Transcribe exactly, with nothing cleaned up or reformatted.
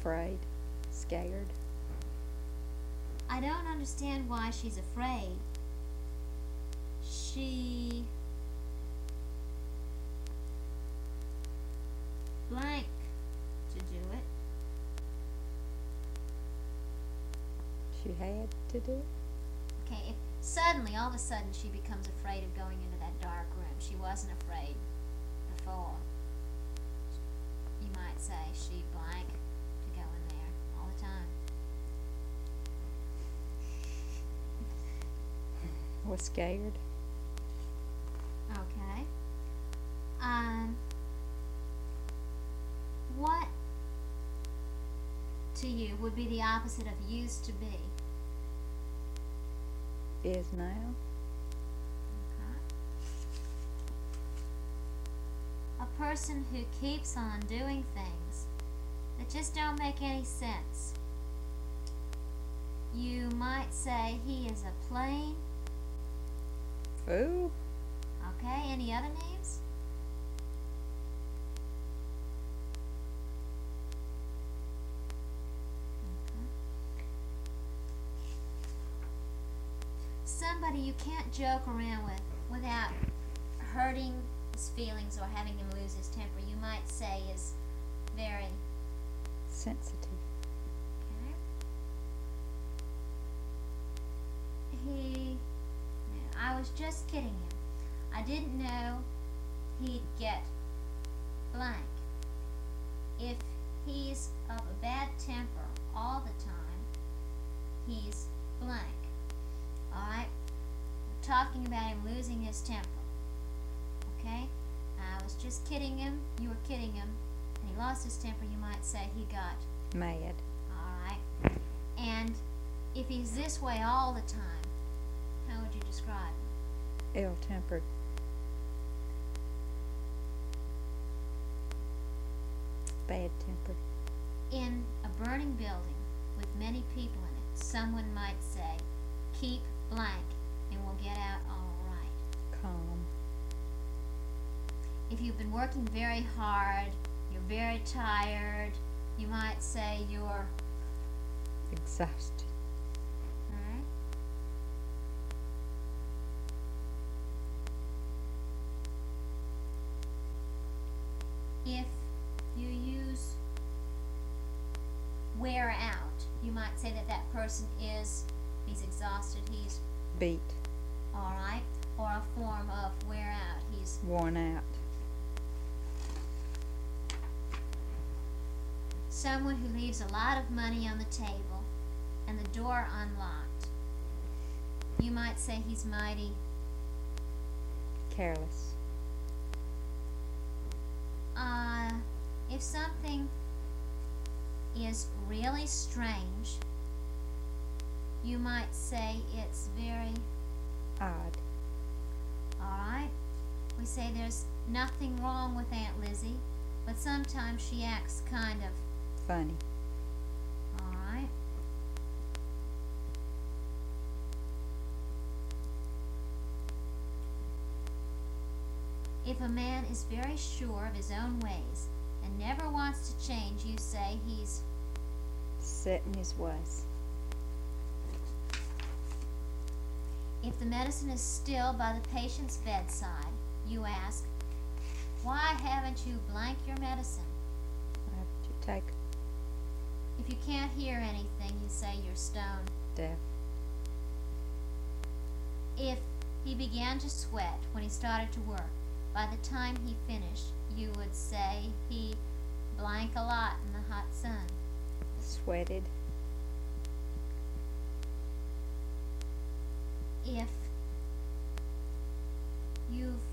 Afraid. Scared. I don't understand why she's afraid. She blank to do it. She had to do it. Okay, if suddenly, all of a sudden, she becomes afraid of going into that dark room. She wasn't afraid before. You might say she blank to go in there all the time. Was scared. Okay. Um, what to you would be the opposite of used to be? Is now. Okay. A person who keeps on doing things that just don't make any sense. You might say he is a plain. Fool. Okay, any other names? Okay. Somebody you can't joke around with without hurting his feelings or having him lose his temper, you might say is very Sensitive. okay. He, no, I was just kidding him. I didn't know he'd get blank. If he's of a bad temper all the time, he's blank. Alright? We're talking about him losing his temper. Okay? I was just kidding him. You were kidding him. And he lost his temper, you might say he got Mad. alright. And if he's this way all the time, how would you describe him? Ill-tempered. Bad tempered. In a burning building with many people in it, someone might say, keep blank and we'll get out all right. Calm. If you've been working very hard, you're very tired, you might say you're Exhausted. alright. If you use wear out, you might say that that person is, he's exhausted, he's Beat. alright, or a form of wear out, he's Worn out. someone who leaves a lot of money on the table and the door unlocked. You might say he's mighty Careless. uh, if something is really strange, you might say it's very Odd. alright. We say there's nothing wrong with Aunt Lizzie, but sometimes she acts kind of Funny. alright. If a man is very sure of his own ways and never wants to change, you say he's Set in his ways. if the medicine is still by the patient's bedside, you ask, why haven't you blank your medicine? Why haven't you take If you can't hear anything, you say you're stone. death? If he began to sweat when he started to work, by the time he finished, you would say he blank a lot in the hot sun. Sweated. If you've